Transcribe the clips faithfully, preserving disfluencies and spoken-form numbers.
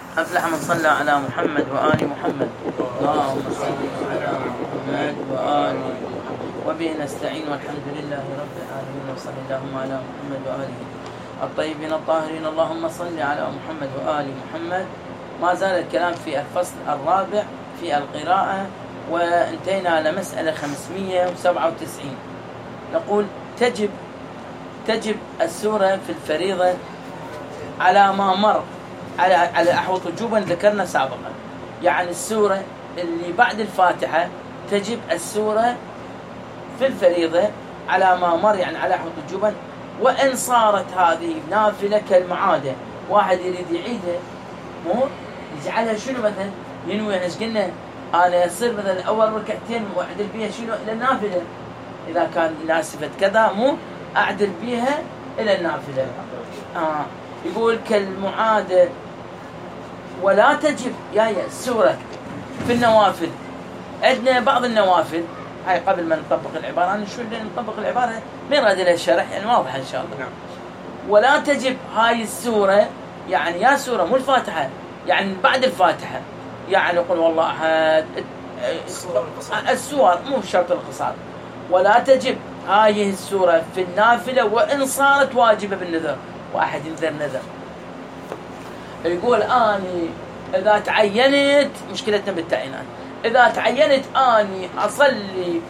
أفلح من صلى على محمد وآل محمد. اللهم صل على محمد وآل محمد وبه نستعين والحمد لله رب العالمين وصلى اللهم على محمد وآله الطيبين الطاهرين. اللهم صل على محمد وآل محمد. ما زال الكلام في الفصل الرابع في القراءة، وانتهينا على مسألة خمسمئة وسبعة وتسعين. نقول تجب تجب السورة في الفريضة على ما مر على على أحوط وجوبا ذكرنا سابقا. يعني السورة اللي بعد الفاتحة تجب السورة في الفريضة على ما مر، يعني على أحوط وجوبا. وإن صارت هذه نافلة كالمعادة، واحد يريد يعيدها مو يجعلها شنو مثلا ينوي، ايش قلنا أنا يصير مثلا أول ركعتين وأعدل بيها شنو إلى النافلة، إذا كان ناسفة كذا مو أعدل بيها إلى النافلة. آه يقول كالمعادة. ولا تجب يا يا السورة في النوافل. عندنا بعض النوافل هاي قبل ما نطبق العبارة، أنا شو اللي نطبق العبارة ما يراد لها الشرح، يعني واضحة إن شاء الله. ولا تجب هاي السورة، يعني يا سورة مو الفاتحة، يعني بعد الفاتحة، يعني قل والله أحد السور مو شرط القصار. ولا تجب هاي السورة في النافلة وإن صارت واجبة بالنذر. واحد ينذر نذر يقول أني إذا تعينت، مشكلتنا بالتعيينات، إذا تعينت أني أصلي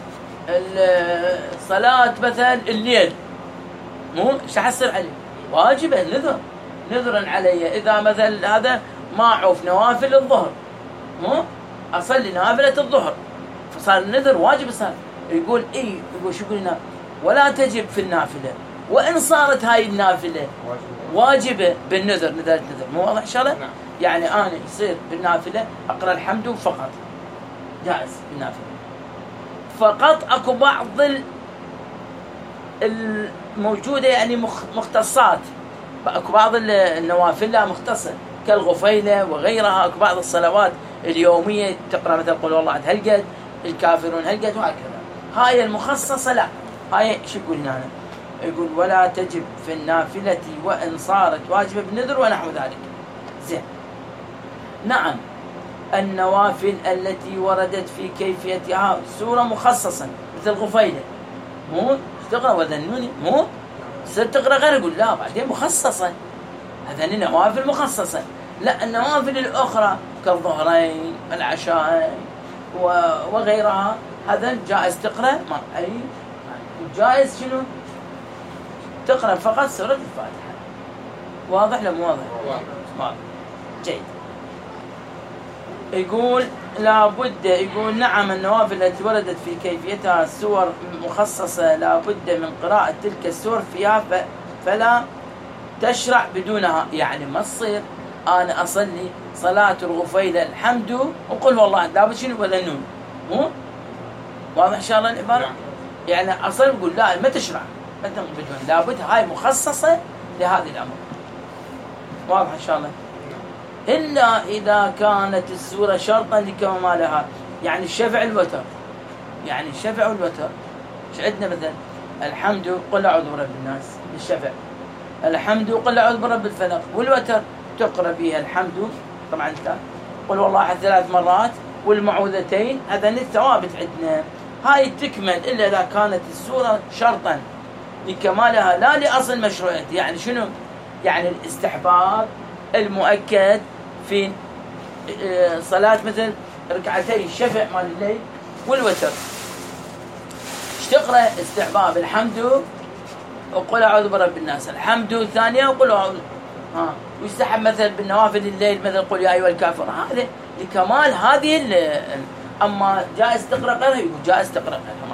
الصلاة مثلا الليل مو ايش حصل عليه؟ واجبة نذر نذرا علي. إذا مثلا هذا ما أعوف نوافل الظهر مو أصلي نافلة الظهر فصار النذر واجب. صار يقول إيه يقول شو قلنا؟ ولا تجب في النافلة وإن صارت هاي النافلة واجبة بالنذر. نذر نذر مو واضح إن شاء الله؟ يعني أنا يصير بالنافلة أقرأ الحمد فقط جائز بالنافلة فقط. أكو بعض الموجودة يعني مختصات، أكو بعض النوافل لا مختصة كالغفيلة وغيرها. أكو بعض الصلوات اليومية تقرأ مثل قل والله عد هلقد، الكافرون هلقد وهكذا. هاي المخصصة لا. هاي شو يقول هنا؟ يقول ولا تجب في النافلة وإن صارت واجبة بالنذر ونحو ذلك. زين. نعم النوافل التي وردت في كيفيتها سورة مخصصة مثل غفيلة مو تقرأ وذنوني مو تصير تقرأ غير يقول لا بعدين مخصصة، هذني نوافل مخصصة. لا النوافل الأخرى كالظهرين العشاء وغيرها هذا جائز تقرأ ما أي جائز شنو تقرأ فقط سورة الفاتحة. واضح لا مو واضح؟ واضح. جيد. يقول لابد يقول نعم النوافل التي وردت في كيفيتها سور مخصصة لابد من قراءة تلك السور فيها فلا تشرع بدونها. يعني ما تصير أنا أصلي صلاة الغفيلة الحمد وقل والله لابد شنو ولا نون مو واضح إن شاء الله العبارة؟ يعني أصل يقول لا ما تشرع ما بدون، لابد هاي مخصصة لهذه الأمر. واضح إن شاء الله؟ إلا إذا كانت السورة شرطا لكمالها، يعني الشفع الوتر. يعني الشفع والوتر ايش عندنا مثلا؟ الحمد قل أعوذ برب الناس بالشفع، الحمد قل أعوذ برب الفلق، والوتر تقرأ بها الحمد طبعا انت قل والله أحد ثلاث مرات والمعوذتين. هذا الثوابت عندنا. هاي تكمل إلا إذا كانت السورة شرطا لكمالها لا لأصل مشروعيتها. يعني شنو؟ يعني الاستحباب المؤكد في صلاة مثل ركعتي الشفع مال الليل والوتر. ايش تقرأ؟ استحباب الحمد وقل أعوذ برب الناس، الحمد الثانية وقل أعوذ. ها ويستحب مثلا بالنوافل الليل مثل قل يا أيها الكافر. هذا لكمال هذه ال أما جائز تقرأ غيرها يقول جائز تقرأ غيرها.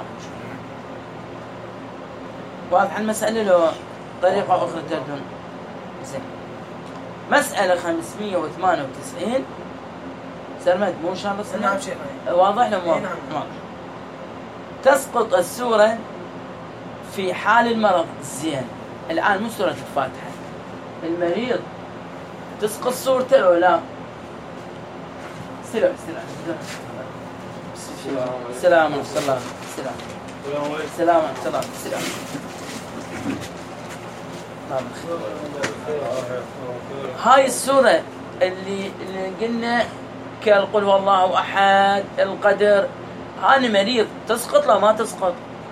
واضح المسألة لو طريقة أخرى تردون؟ زين. مسألة خمسمئة وثمانية وتسعين. سرمد مو إن شاء الله سلام؟ نعم شيخ. واضح لهم واضح؟ نعم. تسقط السورة في حال المرض. زين. الآن مو سورة الفاتحة، المريض تسقط سورته لو لا؟ سلام سلام سلام سلام سلام سلام سلام سلام. هاي السورة اللي, اللي قلنا كالقل هو الله أحد القدر، أنا مريض تسقط لا ما تسقط؟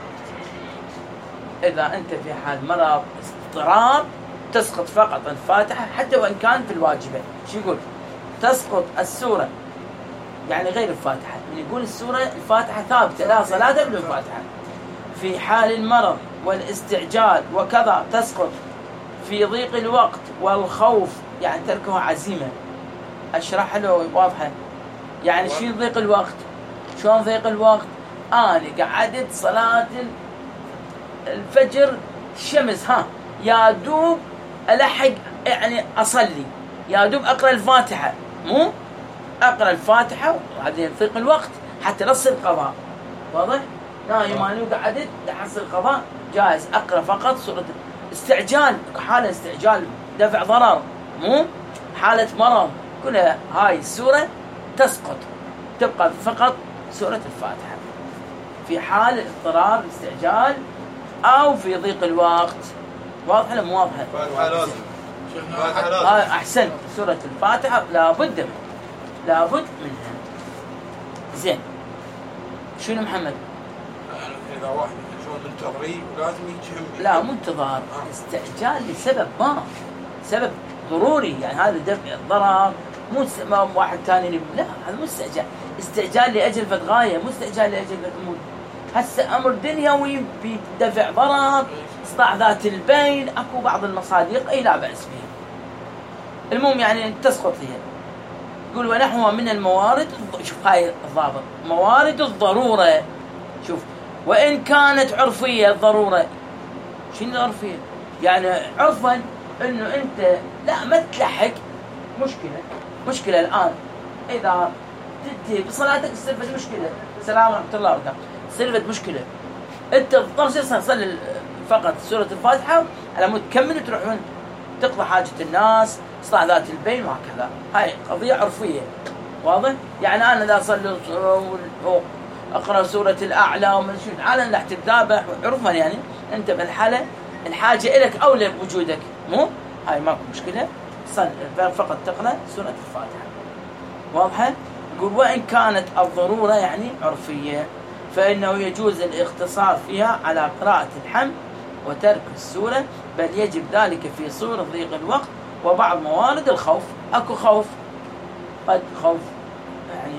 إذا أنت في حال مرض اضطراب تسقط فقط الفاتحة حتى وإن كان في الواجبة. شو يقول؟ تسقط السورة يعني غير الفاتحة، من يقول السورة الفاتحة ثابتة لا صلاة بدون الفاتحة. في حال المرض والاستعجال وكذا تسقط. في ضيق الوقت والخوف يعني تركها عزيمة. أشرح له واضحة. يعني شو ضيق الوقت؟ شلون ضيق الوقت؟ أنا قعدت صلاة الفجر شمس ها يا دوب ألحق يعني أصلي، يا دوب أقرأ الفاتحة، مو أقرأ الفاتحة وبعدين ضيق الوقت حتى نص القضاء. واضح؟ نايم أنا وقعدت لحصل القضاء جاهز أقرأ فقط سورة. استعجال حالة استعجال دفع ضرر، مو حالة مرض، كلها هاي السورة تسقط، تبقى فقط سورة الفاتحة في حال اضطرار الاستعجال أو في ضيق الوقت. واضح ولا مو واضحة؟ آه أحسن. سورة الفاتحة لابد منها، لابد منها. زين شنو محمد؟ إذا واحد شلون منتظري ولازم يجي لا مو انتظار، استعجال لسبب ما، سبب ضروري يعني هذا دفع الضرر، مو واحد ثاني لا هذا مو استعجال، استعجال لأجل فد غاية، مو استعجال لأجل فد أمور. هسه أمر دنيوي بدفع ضرر، إصلاح ذات البين، أكو بعض المصادق أي لا بأس بها. المهم يعني تسقط هي. يقول ونحو من الموارد، شوف هاي الضابط، موارد الضرورة. شوف وإن كانت عرفية الضرورة. شنو العرفية؟ يعني عرفا إنه أنت لا ما تلحق مشكلة، مشكلة الآن إذا تنتهي بصلاتك استلفت مشكلة، السلام ورحمة الله وبركاته، استلفت مشكلة، أنت تضطر تصلي فقط سورة الفاتحة على مود تكمل وتروحون تقضى حاجة الناس، إصلاح ذات البين وهكذا. هاي قضية عرفية. واضح؟ يعني أنا إذا أصلي أقرأ سورة الأعلى ومن شو على لا تتذابح عرفا، يعني أنت بالحالة الحاجة إليك أولى بوجودك، مو هاي ماكو مشكلة، صل فقط تقرأ سورة الفاتحة. واضحة؟ يقول وإن كانت الضرورة يعني عرفية فإنه يجوز الاختصار فيها على قراءة الحمد وترك السورة، بل يجب ذلك في صورة ضيق الوقت وبعض موارد الخوف. أكو خوف، قد خوف يعني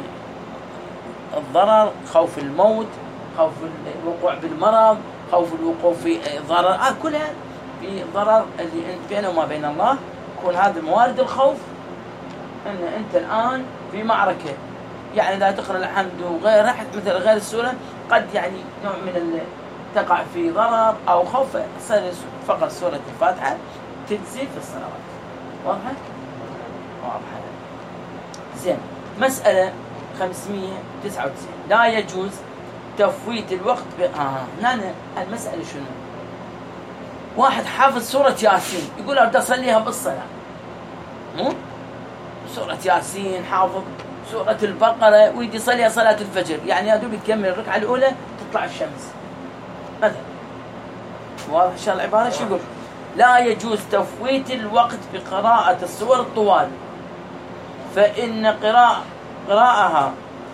الضرر، خوف الموت، خوف الوقوع بالمرض، خوف الوقوع في ضرر، آه كلها في ضرر اللي بينه وما بين الله. يكون هذا موارد الخوف ان انت الان في معركه، يعني اذا تقرا الحمد وغير مثل غير السوره قد يعني نوع من تقع في ضرر او خوف، تصير فقط سوره الفاتحه تجزي في الصلوات. واضحه؟ واضحه. زين. مساله خمسمية وتسعة وتسعين، لا يجوز تفويت الوقت ب... آه هنا المسألة شنو؟ واحد حافظ سورة ياسين يقول أبدأ أصليها بالصلاة، مو؟ سورة ياسين حافظ سورة البقرة ويدي يصليها صلاة الفجر، يعني يا دوب يكمل الركعة الأولى تطلع الشمس مثلا. واضح إن شاء الله العبارة؟ شو يقول؟ لا يجوز تفويت الوقت بقراءة السور الطوال، فإن قراءة قراءها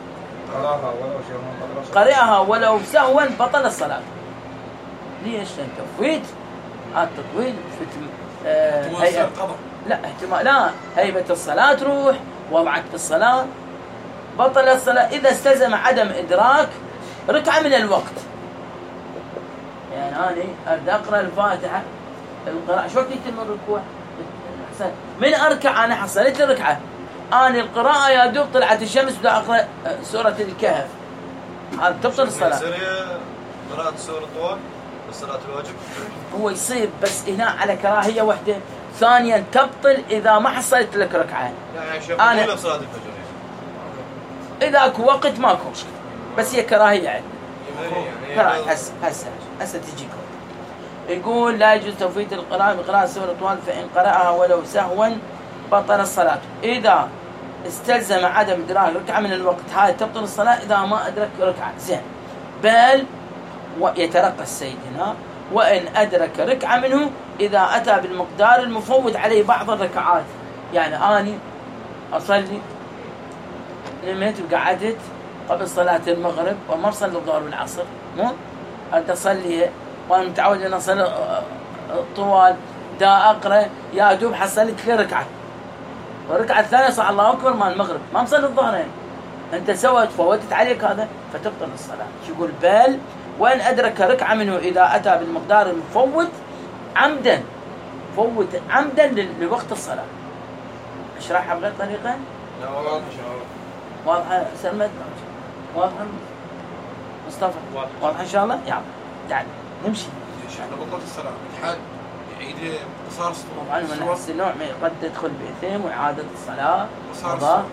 قرأها ولو سهوا بطل الصلاة. ليش؟ تفويت التطويل آه هيئة لا احتمال لا هيبة الصلاة تروح، وضعك في الصلاة بطل الصلاة إذا استلزم عدم إدراك ركعة من الوقت. يعني أنا أبدأ أقرأ الفاتحة القراءة شو وقت يتم الركوع؟ من أركع أنا حصلت الركعة، أنا القراءة يا دوب طلعت الشمس بدأ أقرأ سورة الكهف، هذا تبطل الصلاة. قراءة سورة طوال بالصلاة الواجب هو يصير بس هنا على كراهية واحدة، ثانيا تبطل إذا ما حصلت لك ركعة. يعني شيخ أنا بصلاة الفجر إذا أكو وقت ماكو مشكلة، بس هي كراهية يعني. يعني هسه هسه هسه تجيكم. يقول لا يجوز تفويت القراءة بقراءة سورة طوال، فإن قرأها ولو سهوا بطل الصلاة. إذا استلزم عدم إدراك ركعة من الوقت هاي تبطل الصلاة إذا ما أدرك ركعة. زين. بل ويترقى السيد هنا وإن أدرك ركعة منه إذا أتى بالمقدار المفوت عليه بعض الركعات. يعني أني أصلي نمت وقعدت قبل صلاة المغرب وما بصلي الظهر والعصر، مو أبدا أصلي وأنا متعود أن أصلي طوال، دا أقرأ يا دوب حصلت لي ركعة، والركعة الثانية صح الله أكبر مال المغرب، ما مصلي الظهرين، أنت سويت فوتت عليك هذا فتبطل الصلاة. شو يقول؟ بل وإن أدرك ركعة منه إذا أتى بالمقدار المفوت عمدا، فوت عمدا لوقت الصلاة. أشرحها بغير طريقة؟ لا والله واضحة سلمت؟ واضحة مصطفى؟ واضحة إن شاء الله؟ يلا تعال نمشي. احنا بطلت الصلاة الحال يعيد قصار الصلاة. طبعا من نفس النوع قد تدخل بإثم وإعادة الصلاة. قصار الصلاة.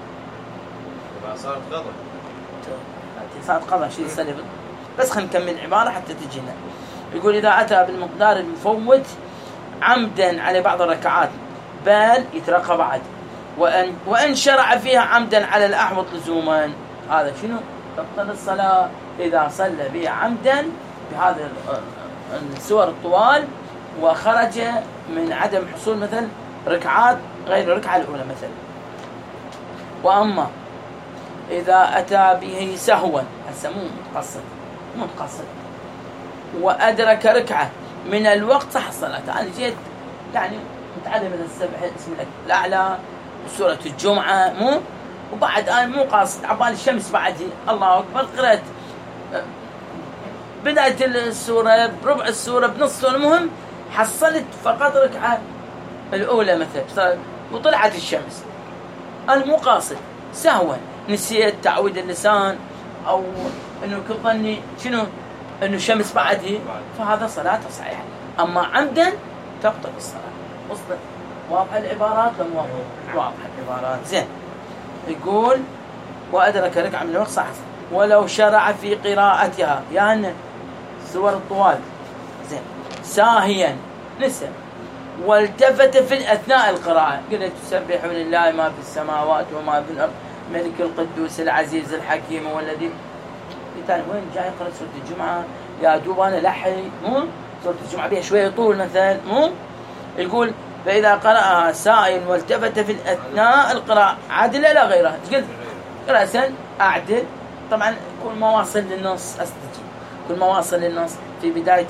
صارت قضاء. صارت قضاء شيء يصلي بس خلينا نكمل العبارة حتى تجينا. يقول إذا أتى بالمقدار المفوت عمدا على بعض الركعات بل يترقى بعد، وأن وإن شرع فيها عمدا على الأحوط لزوما، هذا شنو؟ تبطل الصلاة إذا صلى بها عمدا بهذه السور الطوال وخرج من عدم حصول مثل ركعات غير الركعة الأولى مثلا. وأما إذا أتى به سهوا، هسه مو متقصد مو متقصد وأدرك ركعة من الوقت صح الصلاة. أنا جيت يعني متعلم من السبح اسم الأعلى وسورة الجمعة مو، وبعد أنا مو قاصد عبال الشمس بعدي الله أكبر قرأت بداية السورة بربع السورة بنص السورة، المهم حصلت فقط ركعة الأولى مثلا وطلعت الشمس، أنا مو قاصد سهوا نسيت تعويد اللسان أو إنه كنت ظني شنو إنه شمس بعدي، فهذا صلاته صحيحة. أما عمدا تبطل الصلاة. وصلت؟ واضحة العبارات ولا مو واضحة العبارات؟ زين. يقول وأدرك ركعة من الوقت صح ولو شرع في قراءتها، يعني سور الطوال زين ساهيا نسى والتفت في أثناء القراءة، قلت تسبح لله ما في السماوات وما في الأرض ملك القدوس العزيز الحكيم والذي ثاني وين جاي يقرأ سورة الجمعة يا دوب أنا لحي مو سورة الجمعة بها شوية طول مثلا مو، يقول فإذا قرأها سائل والتفت في أثناء القراءة عدل إلى غيرها، قلت رأسا أعدل طبعا كل ما واصل للنص أستجيب، كل ما واصل للنص في بداية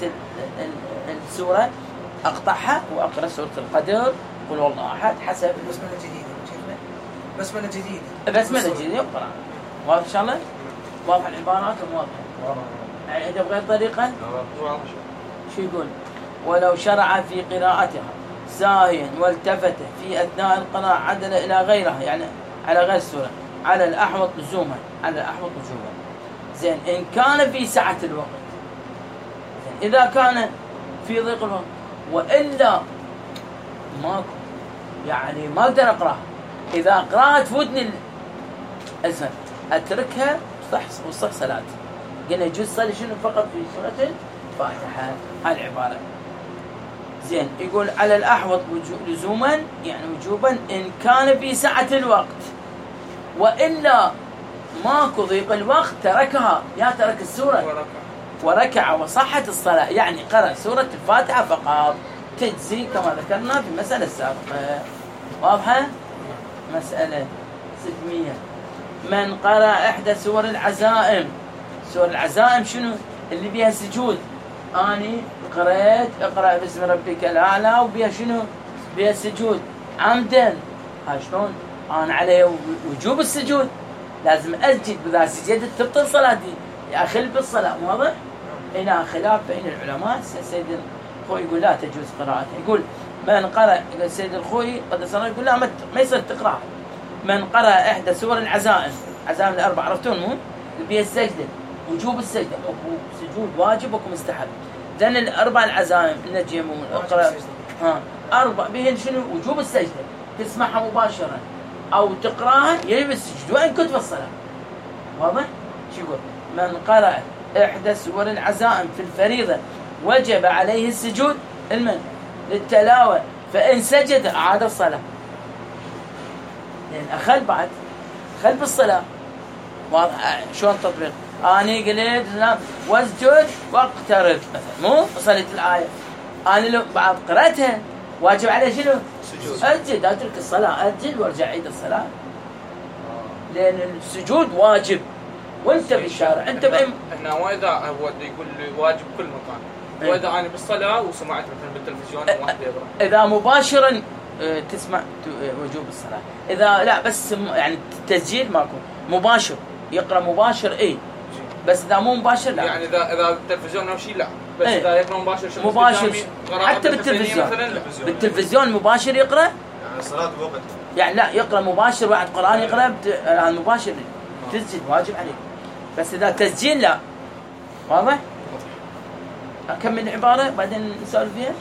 السورة أقطعها وأقرأ سورة القدر قل والله أحد حسب بسملة جديدة بسملة جديدة بسملة جديدة يقرأ. واضح إن شاء الله؟ واضح العبارات واضحة يعني إذا بغير طريقة شو يقول؟ ولو شرع في قراءتها ساهيا والتفت في أثناء القراءة عدل إلى غيرها، يعني على غير السورة على الأحوط لزوما، على الأحوط لزوما. زين إن كان في سعة الوقت، زين إذا كان في ضيق الوقت وإلا ماكو يعني ما أقدر أقرأها، إذا أقرأها تفوتني الأزمة أتركها صح وصح صلاتي. قلنا يجوز صلي شنو فقط في سورة الفاتحة، هاي العبارة. زين يقول على الأحوط لزوما يعني وجوبا إن كان في سعة الوقت، وإلا ماكو ضيق الوقت تركها، يا ترك السورة وركع وصحت الصلاة، يعني قرأ سورة الفاتحة فقط تجزي كما ذكرنا في المسألة السابقة. واضحة؟ مسألة ستمية. من قرأ إحدى سور العزائم، سور العزائم شنو؟ اللي بيها سجود، أني قرأت اقرأ باسم ربك الأعلى وبيها شنو؟ بيها سجود عمدا، ها شلون؟ أنا عليه وجوب السجود لازم أسجد، بذا سجدت تبطل صلاتي أخل بالصلاة. واضح؟ هنا خلاف بين العلماء. سيد الخوي يقول لا تجوز قراءتها، يقول من قرأ سيد الخوي قد صار يقول لا ما يصير تقرأ. من قرأ إحدى سور العزائم، عزائم الأربع عرفتون مو؟ بيها السجدة وجوب السجدة، سجود واجب وكم مستحب. لأن الأربع العزائم النجم والأقرأ ها أربع بهن شنو؟ وجوب السجدة، تسمعها مباشرة أو تقرأها يجب السجود وإن كنت في الصلاة. واضح؟ شو يقول؟ من قرأ إحدى سور العزائم في الفريضة وجب عليه السجود المن للتلاوة، فإن سجد أعاد الصلاة، لأن أخل بعد خل بالصلاة. واضح شلون التطبيق؟ أنا قلت واسجد واقترب مثلا مو صليت الآية، أنا لو بعد قرأتها واجب عليه شنو؟ سجود. أسجد، أترك الصلاة، أسجد وارجع عيد الصلاة، لأن السجود واجب وأنت بالشارع أنت بأي. هنا واذا هو يقول لي واجب كل مكان، إيه. واذا انا بالصلاه وسمعت مثلا بالتلفزيون واحد يقرا. إذا مباشرا آه، تسمع ت- آه، وجوب الصلاة. إذا لا بس م- يعني تسجيل ماكو مباشر، يقرأ مباشر إيه، بس إذا مو مباشر لا. يعني اذا اذا التلفزيون او شيء لا، بس إيه. اذا يقرا مباشر شخص مباشر قدامي قراءة حتى بالحسينية بالتلفزيون، مثلا لا. بالتلفزيون مباشر يقرأ، يعني الصلاة بوقتها. يعني لا يقرأ مباشر واحد قرآن يقرأ بت... آه، مباشر تسجيل واجب عليك، بس إذا تسجيل لا. واضح؟ أكمل العبارة بعدين نسولف فيها.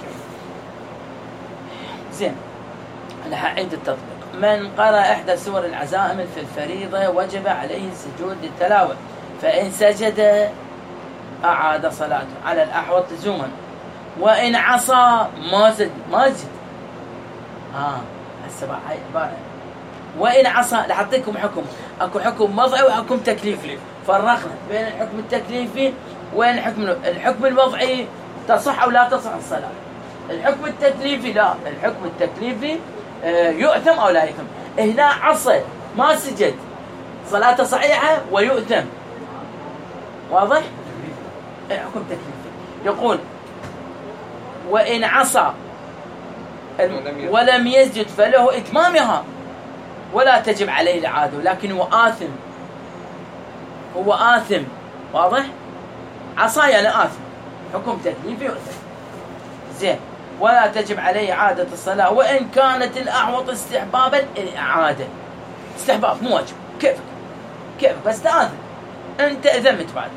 زين، أنا حأعيد التطبيق. من قرأ إحدى سور العزائم في الفريضة وجب عليه السجود للتلاوة، فإن سجد أعاد صلاته على الأحوط لزوما، وإن عصى ما سجد ما سجد. آه هسه بقى هاي عبارة. وإن عصى لحطيكم حكم، أكو حكم وضعي وحكم تكليفي، فرقنا بين الحكم التكليفي وين الحكم الحكم الوضعي. تصح أو لا تصح الصلاة. الحكم التكليفي لا، الحكم التكليفي آه، يؤثم أو لا يؤثم. هنا عصى ما سجد صلاته صحيحة ويؤثم. واضح؟ إيه، حكم تكليفي يقول وإن عصى الم- ولم يسجد فله إتمامها ولا تجب عليه الإعادة، لكن هو آثم، هو آثم. واضح؟ عصى يعني آثم، حكم تكليفي يؤثم. زين، ولا تجب عليه إعادة الصلاة، وإن كانت الأعوط استحبابا الإعادة. استحباب مو واجب، كيفك كيفك بس تآثم، أنت أذمت بعد.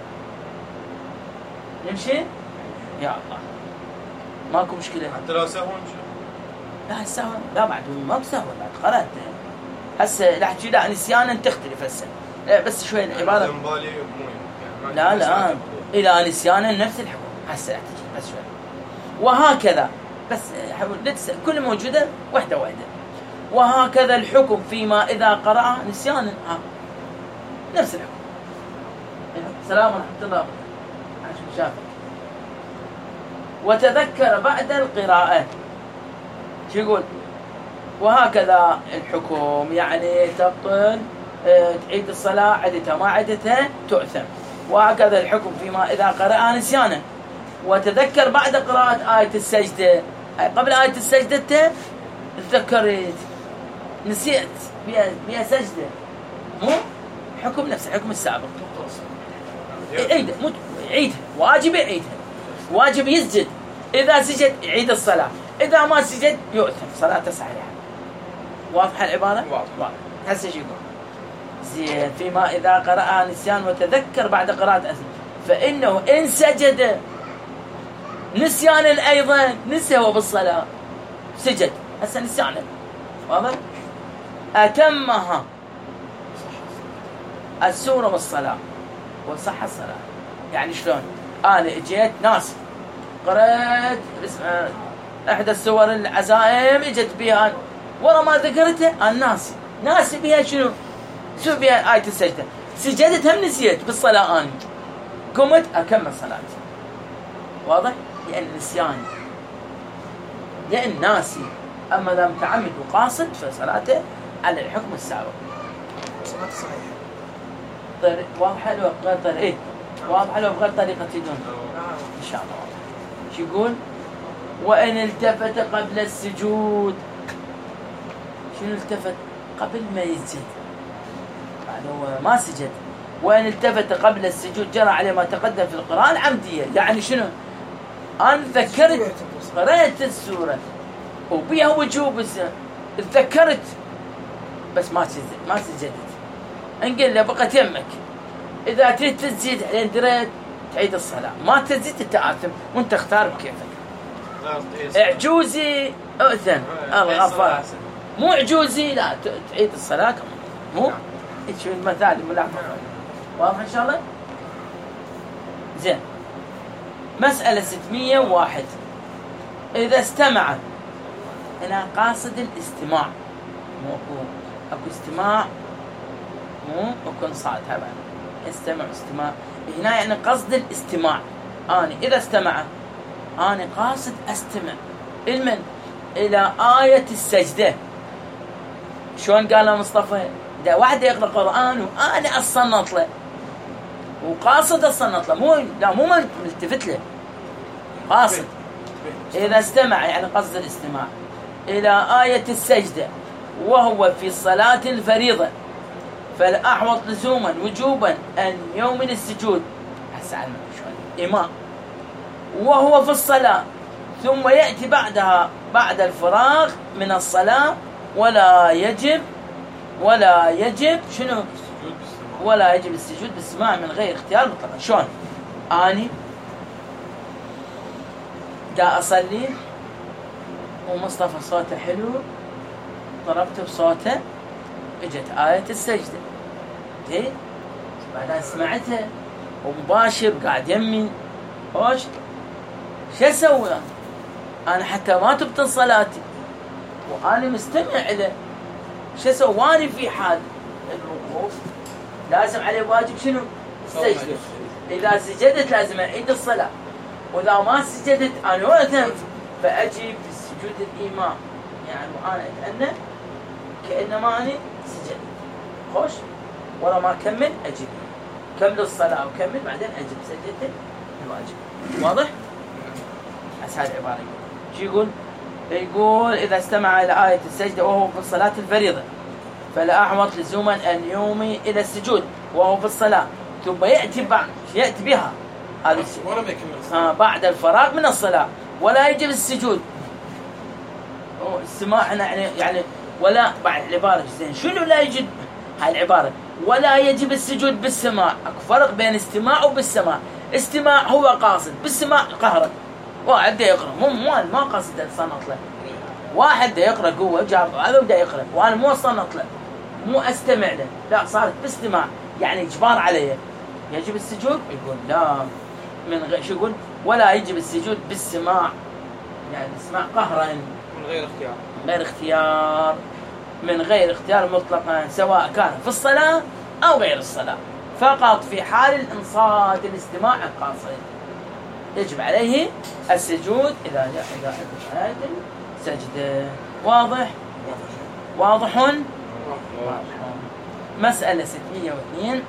نمشي؟ يا الله ماكو مشكلة. حتى لو سهوا لا السهو لا بعد ما بسهو بعد قرأت هسه لا احكي لا نسيانا تختلف هسه. لا بس شوي العبارة. بالي مو يعني لا لا إلى نسيانا نفس الحكم هسه احكي بس شوي. وهكذا بس حاول نتس كل موجودة واحدة واحدة. وهكذا الحكم فيما إذا قرأ نسيانا ها نفس الحكم. السلام ورحمة الله وبركاته. عشان شافك. وتذكر بعد القراءة شو يقول؟ وهكذا الحكم يعني تبطل، اه تعيد الصلاة عدتها ما عدتها تؤثم. وهكذا الحكم فيما إذا قرأ نسيانا. وتذكر بعد قراءة آية السجدة، قبل آية السجدة تذكرت نسيت بها بها سجدة، مو حكم نفس الحكم السابق. عيد مو عيدها، واجب يعيدها، واجب يسجد. إذا سجد يعيد الصلاة، إذا ما سجد يؤثم صلاته صحيحة. واضحة العبارة؟ واضح. هسه شو يقول؟ زين، فيما إذا قرأ نسيان وتذكر بعد قراءة أسم، فإنه إن سجد نسيانا أيضا نسي هو بالصلاة سجد هسه نسيانا. واضح؟ أتمها السورة والصلاة وصح الصلاة. يعني شلون؟ أنا اجيت ناس قرأت إحدى السور العزائم اجت بها ورا ما ذكرتها أنا ناسي ناسي بها شنو؟ شو بها آية السجدة، سجدت هم نسيت بالصلاة أنا قمت أكمل صلاتي. واضح؟ لأن نسيان، لأن ناسي. أما إذا متعمد وقاصد فصلاته على الحكم السابق. صلاة صحيحة. طريق واضحة لو بغير طريقة إيه؟ واضحة لو بغير طريقة تدون نعم. إن شاء الله. شو يقول؟ وإن التفت قبل السجود. شنو التفت؟ قبل ما يسجد، بعد هو ما سجد. وإن التفت قبل السجود جرى عليه ما تقدم في القراءة العمدية. يعني شنو؟ أنا تذكرت قرأت السورة وبيها وجوب تذكرت بس ما سجدت ما سجدت. انقل له بقت يمك، إذا تريد تزيد لين دريت تعيد الصلاة، ما تزيد تتآثم وانت اختار بكيفك. اعجوزي أؤثم الله غفار، مو عجوزي لا تعيد الصلاة مو شو المثال الملاحظة. واضح إن شاء الله؟ زين، مسألة ستمية وواحد. إذا استمع، هنا قاصد الاستماع، مو أكو أكو استماع مو أكو انصات هذا استمع استماع. هنا يعني قصد الاستماع. أنا إذا استمع أنا قاصد أستمع المن إلى آية السجدة. شلون قال مصطفى؟ ده واحد يقرأ قرآن وأنا أصنط له وقاصد أصنط له، مو لا مو ملتفت له، قاصد. إذا استمع يعني قصد الاستماع إلى آية السجدة وهو في صلاة الفريضة فالأحوط لزوما وجوبا أن يومن السجود، هسه علمك شوي إمام، وهو في الصلاة ثم يأتي بعدها بعد الفراغ من الصلاة ولا يجب ولا يجب شنو؟ ولا يجب السجود بالسماع من غير اختيار مطلقا. شلون؟ أني دا أصلي ومصطفى صوته حلو، ضربت بصوته، اجت آية السجدة، زين، بعدين سمعتها ومباشر قاعد يمي، خوش، شو اسوي انا؟ انا حتى ما تبطل صلاتي وانا مستمع له، شو اسوي؟ واني في حال الوقوف لازم عليه واجب شنو؟ السجدة. اذا سجدت لازم اعيد الصلاة، واذا ما سجدت انا وقتها فاجي بسجود الامام، يعني وانا اتأنى كانما اني سجدت، خوش، ورا ما اكمل اجي كمل الصلاة وكمل بعدين اجي بسجدة الواجب. واضح؟ هسه هذه العبارة شو يقول؟ يقول إذا استمع إلى آية السجدة وهو في الصلاة الفريضة فلا أحوط لزوما أن يومي إلى السجود وهو في الصلاة ثم يأتي بعد يأتي بها هذا آه بعد الفراغ من الصلاة ولا يجب السجود. السماع يعني يعني ولا بعد العبارة زين شنو لا يجب؟ هاي العبارة ولا يجب السجود بالسماع. اكو فرق بين استماع وبالسماع. استماع هو قاصد، بالسماع قهرا. واحد دا يقرأ مو مو ما قاصد اصنط له، واحد دا يقرأ قوة جاب هذا ودا يقرأ وانا مو اصنط له، مو استمع له، لا صارت باستماع يعني اجبار عليه. يجب السجود؟ يقول لا، من غير شو يقول؟ ولا يجب السجود بالسماع، يعني السماع قهرا من غير اختيار، من غير اختيار من غير اختيار مطلقا، سواء كان في الصلاة او غير الصلاة، فقط في حال الانصات الاستماع القاصد يجب عليه السجود إذا جاء إذا أتت آية السجدة. واضح؟ واضح؟ واضح. مسألة ستمئة واثنين.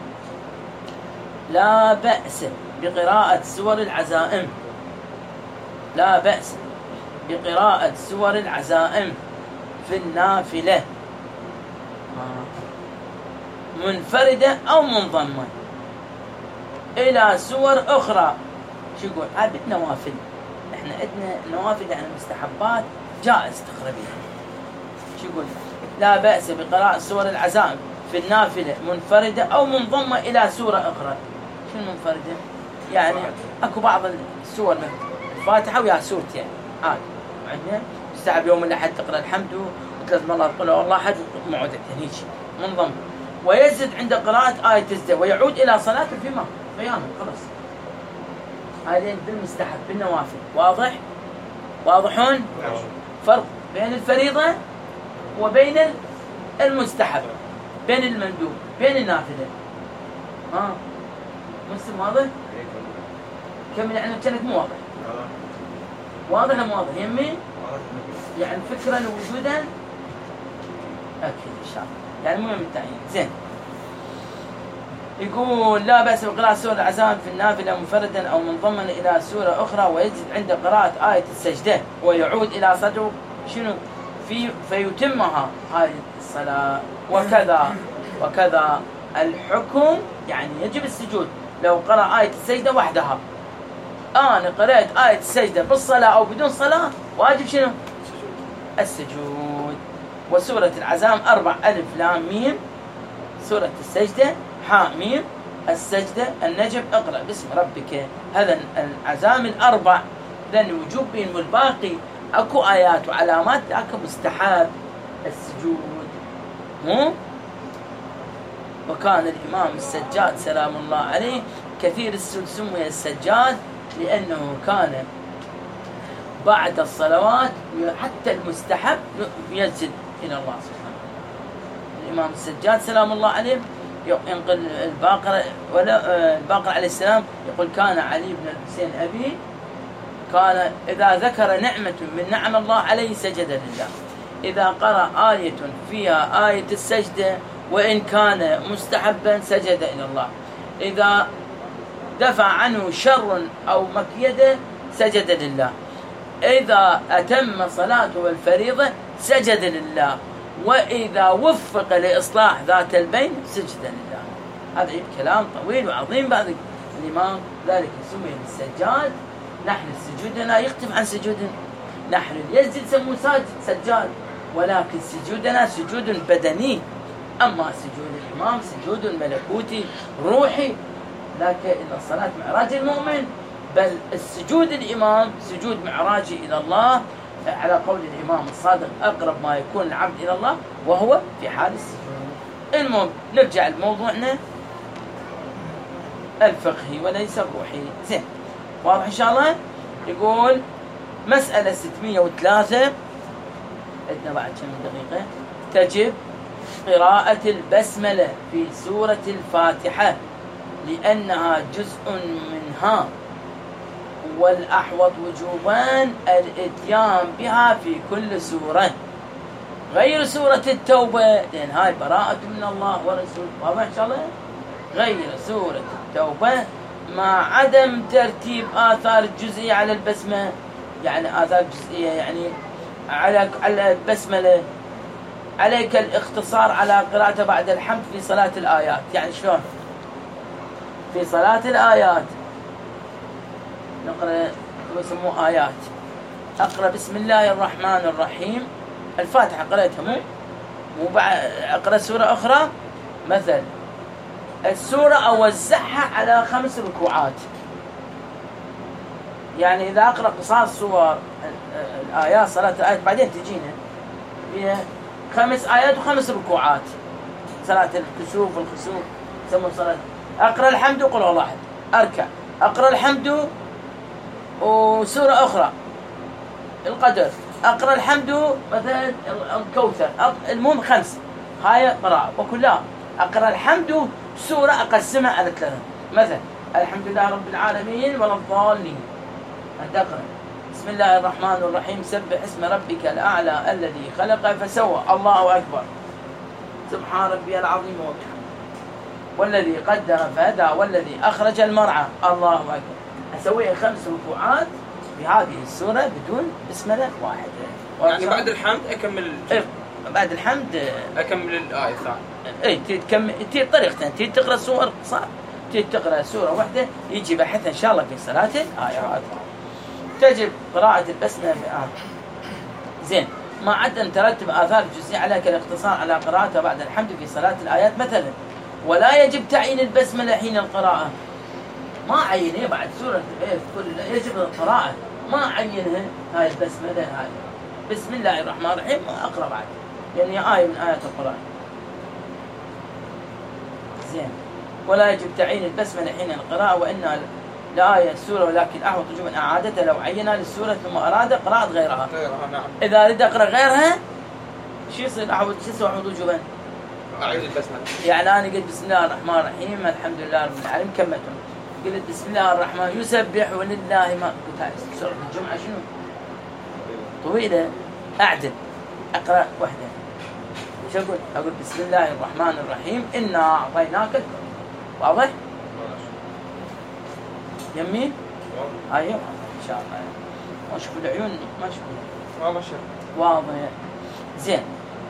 لا بأس بقراءة سور العزائم. لا بأس بقراءة سور العزائم في النافلة منفردة أو منضمة إلى سور أخرى. شو يقول؟ هذه نوافل، احنا عندنا نوافل يعني مستحبات جائز تقرا بها. شو يقول؟ لا بأس بقراءة سور العزائم في النافلة منفردة أو منضمة إلى سورة أخرى. شنو منفردة؟ يعني اكو بعض السور من الفاتحة ويا سورتين عادي، عندنا يستحب يوم الأحد تقرا الحمد وثلاث مرات قل والله أحد معودتين هيك منضم، ويزد عند قراءة آية السجدة ويعود إلى صلاة فيما قيامه. خلاص هذين بالمستحب بالنوافل. واضح؟ واضحون؟ فرق بين الفريضة وبين المستحب، بين المندوب، بين النافلة. ها آه. مسلم واضح؟ كمل يعني كانت مو واضح. واضح ولا مو واضح يمي؟ يعني فكرا ووجودا اكيد ان شاء الله، يعني مو من التعيين. زين، يقول لا بأس بقراءة سورة العزائم في النافلة منفردا أو منضما إلى سورة أخرى، ويزيد عند قراءة آية السجدة ويعود إلى صدره شنو في فيتمها هذه الصلاة. وكذا وكذا الحكم، يعني يجب السجود لو قرأ آية السجدة وحدها. أنا قرأت آية السجدة بالصلاة أو بدون صلاة واجب شنو؟ السجود. وسورة العزائم أربع ألف لام ميم، سورة السجدة حاء ميم، السجدة النجم اقرأ باسم ربك. هذا العزائم الأربع لأن وجوب بين والباقي أكو آيات وعلامات لكن مستحب السجود. مو؟ وكان الإمام السجاد سلام الله عليه كثير السجود، سمي السجاد لأنه كان بعد الصلوات حتى المستحب يسجد إلى الله سبحانه. الإمام السجاد سلام الله عليه ينقل الباقر ولا الباقر عليه السلام يقول كان علي بن الحسين أبي كان إذا ذكر نعمة من نعم الله عليه سجد لله. إذا قرأ آية فيها آية السجدة وإن كان مستحبا سجد إلى الله. إذا دفع عنه شر أو مكيدة سجد لله. إذا أتم صلاته الفريضة سجد لله. وإذا وفق لإصلاح ذات البين سجد لله. هذا كلام طويل وعظيم. بعد الإمام ذلك سمي بالسجاد. نحن سجودنا يختلف عن سجودنا. نحن يسجد سموه ساجد سجاد، ولكن سجودنا سجود بدني، أما سجود الإمام سجود ملكوتي روحي. لكن إن الصلاة معراج المؤمن، بل السجود الإمام سجود معراجي إلى الله، على قول الإمام الصادق أقرب ما يكون العبد إلى الله وهو في حال السجود. المهم نرجع لموضوعنا الفقهي وليس الروحي. زين واضح إن شاء الله. يقول مسألة ستمائة وثلاثة، عندنا بعد كم دقيقة. تجب قراءة البسملة في سورة الفاتحة لأنها جزء منها، والأحوط وجوبان الإتيان بها في كل سورة غير سورة التوبة، لأن هاي براءة من الله ورسوله. واضح إن شاء الله. غير سورة التوبة مع عدم ترتيب آثار الجزئية على البسمة، يعني آثار جزئية يعني على على البسملة. عليك الاختصار على قراءته بعد الحمد في صلاة الآيات. يعني شلون؟ في صلاة الآيات نقرأ يسموه آيات. أقرأ بسم الله الرحمن الرحيم، الفاتحة قرأتها مو مو بعد أقرأ سورة أخرى مثل السورة أوزعها على خمس ركوعات. يعني إذا أقرأ قصاص سور الآيات صلاة الآيات بعدين تجينا فيها خمس آيات وخمس ركوعات. صلاة الكسوف والخسوف يسمون صلاة. أقرأ الحمد وقل الله أحد أركع. أقرأ الحمد وسورة أخرى القدر. أقرأ الحمد مثلا الكوثر. المهم خمس هاي قراءة وكلها. أقرأ الحمد سورة أقسمها على ثلاثة، مثلا الحمد لله رب العالمين ولا الضالين. أنت أقرأ بسم الله الرحمن الرحيم، سبح اسم ربك الأعلى الذي خلق فسوى، الله أكبر، سبحان ربي العظيم وبحمده، والذي قدر فهدى، والذي أخرج المرعى، الله أكبر. أسويها خمس ركوعات بهذه السورة بدون بسملة واحدة. يعني بعد الحمد أكمل إيه بعد الحمد أكمل الآية الثانية. اي تكمل تي طريقتين، تي تقرا سور صار تي تقرا سوره واحده يجي بحث ان شاء الله في صلاه الايات. تجب قراءه البسمله في آه. زين ما عدم ترتب اثار الجزئيه عليك الاقتصار على قراءتها بعد الحمد في صلاه الايات مثلا. ولا يجب تعيين البسمله حين القراءه. ما عينها بعد سوره كل يجب القراءه، ما عينها هاي البسمله هاي بسم الله الرحمن الرحيم اقرا بعد، يعني ايه من ايات القران. زين ولا يجب تعيين البسمله حين القراءه، وانها لآية السوره ولكن احوط وجوبا اعادتها لو عينها للسوره ثم اراد قراءه غيرها. غيرها نعم. اذا اريد اقرا غيرها شو يصير احوط شو يسوي احوط وجوبا؟ اعيد البسمله. يعني انا قلت بسم الله الرحمن الرحيم الحمد لله رب العالمين كملتهم، قلت بسم الله الرحمن يسبح ولله ما قلت هاي سوره الجمعه شنو؟ طويله، اعدل اقرا وحده. وش اقول؟ اقول بسم الله الرحمن الرحيم انا اعطيناك الكوثر. واضح؟ يمين؟ ايوه ان شاء الله. ما اشوف العيون ما اشوف واضح واضح. زين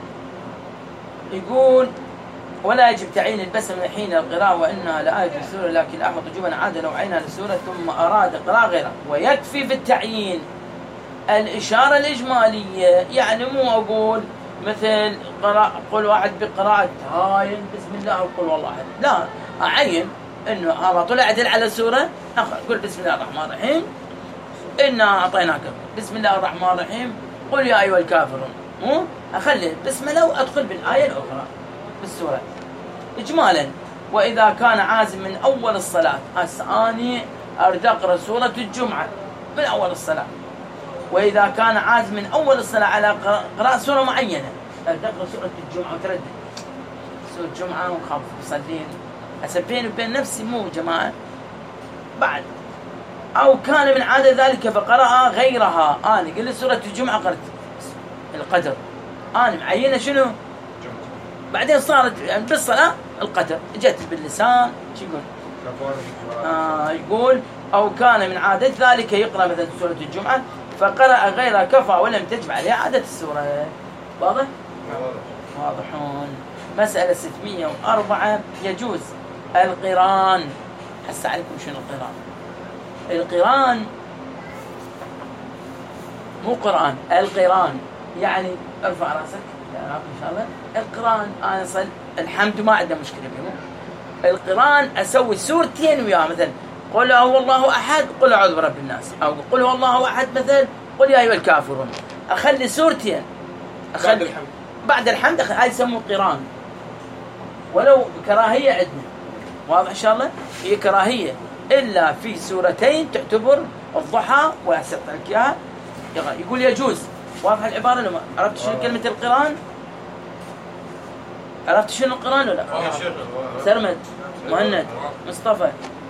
يقول ولا يجب تعيين البسمله حين القراءه وانها لآية السوره لكن احوط وجوبا عاد لو عينها للسوره ثم اراد قراءه غيرها. ويكفي في التعيين الاشاره الاجماليه، يعني مو اقول مثل قراءة قل واحد بقراءة هاي بسم الله وقل والله أحد، لا أعين إنه هذا طلع عدل على السورة أقول بسم الله الرحمن الرحيم إنا أعطيناك، بسم الله الرحمن الرحيم قل يا أيها الكافرون، مو أخلي بسم الله وأدخل بالآية الأخرى بالسورة إجمالا. وإذا كان عازم من أول الصلاة، هسه أني أريد أقرأ سورة الجمعة من أول الصلاة، وإذا كان عازم من أول الصلاة على قراءة سورة معينة أريد أقرأ سورة الجمعة وتردد سورة الجمعة وخاف بصلين أسبين وبين نفسي مو جماعة بعد أو كان من عادة ذلك فقرأ غيرها. أنا قل لي سورة الجمعة قرأت القدر، أنا معينة شنو؟ بعدين صارت يعني بالصلاة القدر جت باللسان شو يقول؟ آه يقول أو كان من عادة ذلك يقرأ مثلا سورة الجمعة فقرأ غيرها كفى ولم تجب عليه عادة السورة. واضح؟ واضحون. مسألة ستمائة وأربعة يجوز القران. هسه عليكم شنو القران؟ القران مو قرآن، القران يعني ارفع راسك يا رب ان شاء الله. القران انا صل الحمد ما عندنا مشكله بيه. القران اسوي سورتين وياه، مثلا قل هو الله احد قل اعوذ برب الناس، او قل هو الله احد مثلا قل يا ايها الكافرون. اخلي سورتين اخلي بعد الحمد, بعد الحمد هاي يسموه قران، ولو كراهيه عندنا. واضح ان شاء الله؟ هي كراهيه الا في سورتين تعتبر الضحى واسقط لك اياها يقول يجوز. واضح العباره ولا ما؟ عرفت شنو كلمه القران؟ عرفت شنو القران ولا؟ سرمد، مهند، مصطفى.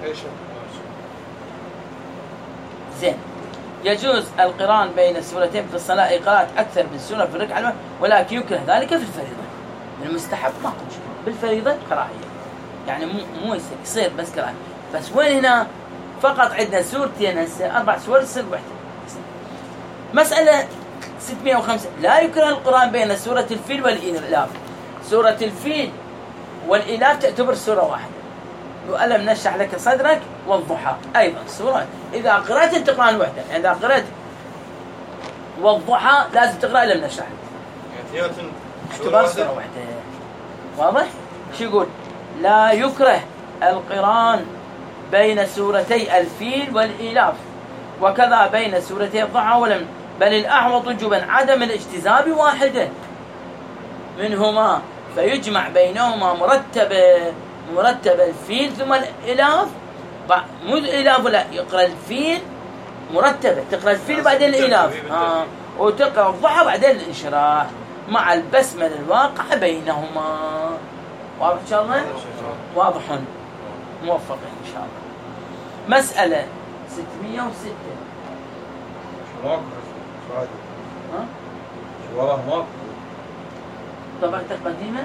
زين. يجوز القران بين السورتين في الصلاه قراءة اكثر من سوره في الركعه الأولى، ولكن يكره ذلك في الفريضه. من المستحب ماكو مشكله، بالفريضه كراهيه. يعني مو مو يصير يصير بس كراهيه. بس وين هنا فقط عندنا سورتين هسه اربع سور تصير وحده. مساله ستمائة وخمسة لا يكره القران بين سوره الفيل والإلاف. سوره الفيل والإلاف تعتبر سوره واحده. وألم نشرح لك صدرك والضحى ايضا سوره. اذا قرات انت قران وحده، يعني اذا قرات والضحى لازم تقرا ألم نشرح لك. تعتبر سوره واحده. واضح؟ شو يقول؟ لا يكره القران بين سورتي الفيل والإلاف، وكذا بين سورتي الضحى ولم، بل الأحوط وجوبا عدم الاجتزاء بواحدة منهما فيجمع بينهما مرتبة مرتبة الفيل ثم الإلاف. مو الإلاف ولا يقرأ الفيل مرتبة، تقرأ الفيل بعدين الإلاف آه. وتقرأ الضحى بعدين الانشراح مع البسمة الواقع بينهما. واضح إن شاء الله؟ واضح موفقين إن شاء الله. مسألة ستمائة وستة. شو ماكو سؤال؟ ها؟ شو والله ماكو. طبعتك قديمة؟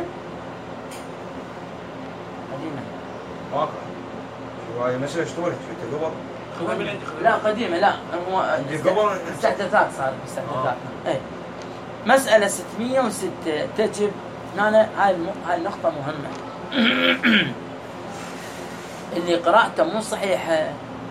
قديمة. ماكو. شو هاي مسألة اشتغلت في قبل؟ لا قديمة لا. هو عندي قبل استحداثات صار استحداثات. آه. اي. مسألة ستمائة وستة تجب هنا هاي الم... هاي النقطة مهمة. اللي قراءته مو صحيحة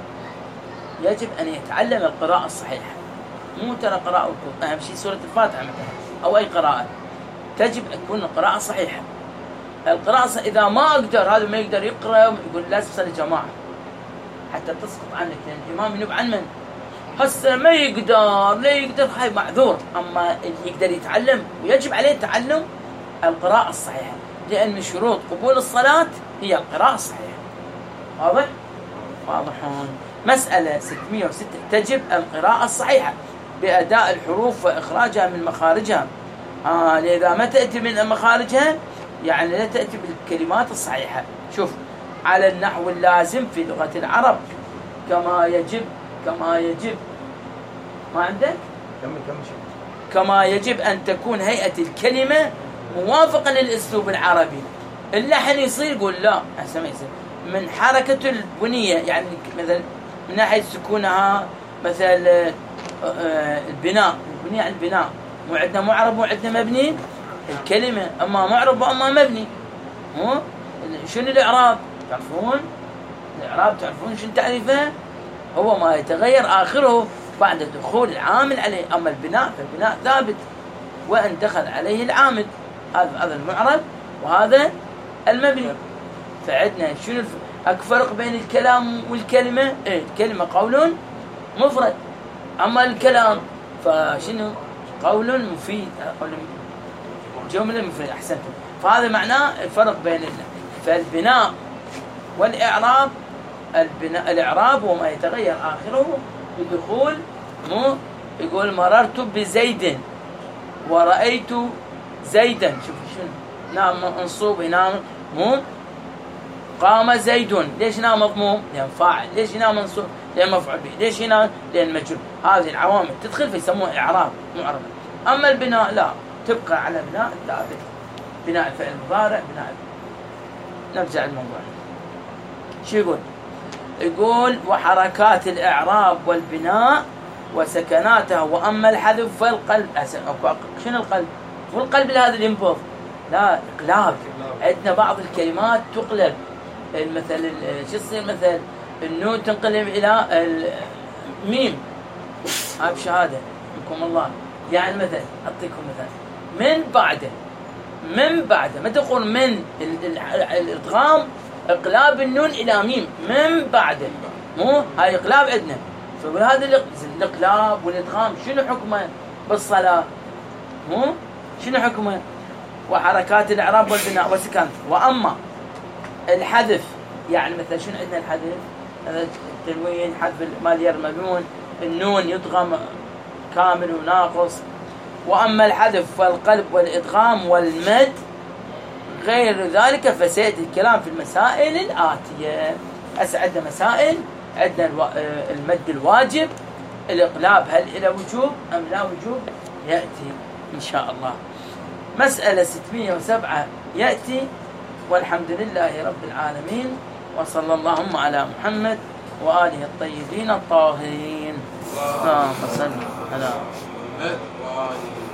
يجب أن يتعلم القراءة الصحيحة. مو ترى قراءة أهم شيء سورة الفاتحة مثلا أو أي قراءة، تجب أن تكون القراءة صحيحة. القراءة إذا ما أقدر هذا ما يقدر يقرأ يقول لازم تصلي جماعة حتى تسقط عنك، لأن الإمام ينوب عن من؟ هسه ما يقدر لا يقدر هاي معذور. أما اللي يقدر يتعلم ويجب عليه تعلم القراءة الصحيحة، لأن من شروط قبول الصلاة هي القراءة الصحيحة. واضح؟ واضحون. مسألة ستمائة وستة تجب القراءة الصحيحة بأداء الحروف وإخراجها من مخارجها. آه لذا ما تأتي من مخارجها يعني لا تأتي بالكلمات الصحيحة. شوف على النحو اللازم في لغة العرب كما يجب كما يجب ما عندك؟ كمل كمل كما يجب أن تكون هيئة الكلمة موافقة للأسلوب العربي. اللحن يصير يقول لا أحسن ما يصير من حركة البنية، يعني مثلا من ناحية سكونها مثل البناء. البنية عن البناء مو عندنا معرب مو عندنا مبني الكلمة، أما معرب وأما مبني. مو شنو الإعراب؟ تعرفون الإعراب؟ تعرفون شنو تعريفه؟ هو ما يتغير آخره بعد دخول العامل عليه. أما البناء فالبناء ثابت وأن دخل عليه العامل. هذا هذا المعرب وهذا المبني. فعندنا شنو الفرق بين الكلام والكلمة؟ إيه الكلمة قول مفرد، أما الكلام فشنو؟ قول مفيد، جملة مفيدة. أحسنتم. فهذا معناه الفرق بين فالبناء والإعراب. البناء الإعراب هو ما يتغير آخره بدخول مو يقول مررت بزيد ورأيت زيدا. شوف شنو نعم منصوب هنا مو قام زيد، ليش هنا مضموم؟ لأن فاعل. ليش هنا منصوب؟ لأن مفعول به. ليش هنا؟ لأن مجرور. هذه العوامل تدخل فيسموه إعراب معرب. أما البناء لا، تبقى على بناء ثابت، بناء الفعل المضارع، بناء. نرجع الموضوع. شو يقول؟ يقول وحركات الإعراب والبناء وسكناتها، وأما الحذف فالقلب. شنو القلب؟ والقلب هذا اللي ينبض، لا إقلاب. عندنا بعض الكلمات تقلب، مثل شو يصير؟ مثل النون تنقلب إلى الميم، هاي بشهادة منكم الله. يعني مثل أعطيكم مثال، من بعده، من بعده، ما تقول من الإدغام إقلاب النون إلى ميم، من بعده، مو هاي إقلاب عندنا. فقول هذا الإقلاب والإدغام شنو حكمه بالصلاة؟ مو شنو حكمه؟ وحركات الإعراب والبناء وسكن. وأما الحذف، يعني مثلا شنو عندنا الحذف؟ التنوين، حذف مال يرملون، النون يدغم كامل وناقص. وأما الحذف والقلب والإدغام والمد غير ذلك فسيأتي الكلام في المسائل الآتية. هسه عندنا مسائل، عندنا المد الواجب، الإقلاب هل إلى وجوب أم لا وجوب؟ يأتي إن شاء الله. مسألة ستمائة وسبعة يأتي، والحمد لله رب العالمين، وصلى اللهم على محمد وآله الطيبين الطاهرين. اللهم صل على محمد وآله